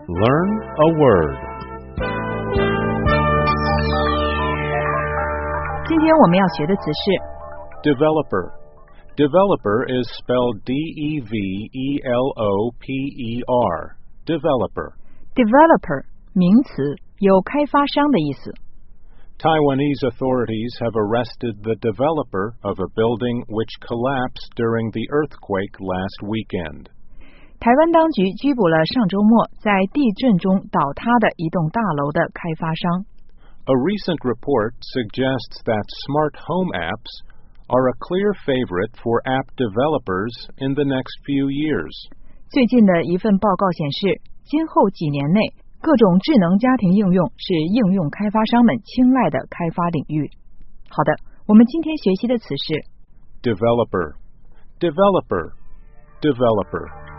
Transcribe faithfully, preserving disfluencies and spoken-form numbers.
Learn a word. 今天我们要学的词是 Developer. Developer is spelled D E V E L O P E R. Developer. Developer 名词，有开发商的意思。 Taiwanese authorities have arrested the developer of a building which collapsed during the earthquake last weekend. 台湾当局拘捕了上周末在地震中倒塌的一栋大楼的开发商。 A recent report suggests that smart home apps are a clear favorite for app developers in the next few years. 最近的一份报告显示，今后几年内，各种智能家庭应用是应用开发商们青睐的开发领域。好的，我们今天学习的词是 Developer. Developer. Developer.